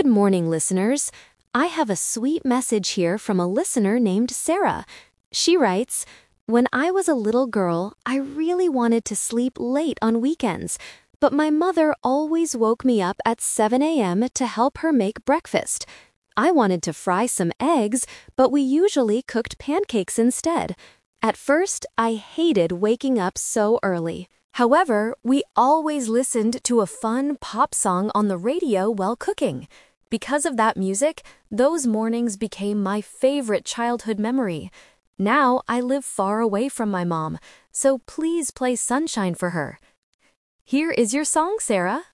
Good morning, listeners. I have a sweet message here from a listener named Sarah. She writes, "When I was a little girl, I really wanted to sleep late on weekends, but my mother always woke me up at 7 a.m. to help her make breakfast. I wanted to fry some eggs, but we usually cooked pancakes instead. At first, I hated waking up so early. However, we always listened to a fun pop song on the radio while cooking. Because of that music, those mornings became my favorite childhood memory. Now I live far away from my mom, so please play Sunshine for her." Here is your song, Sarah.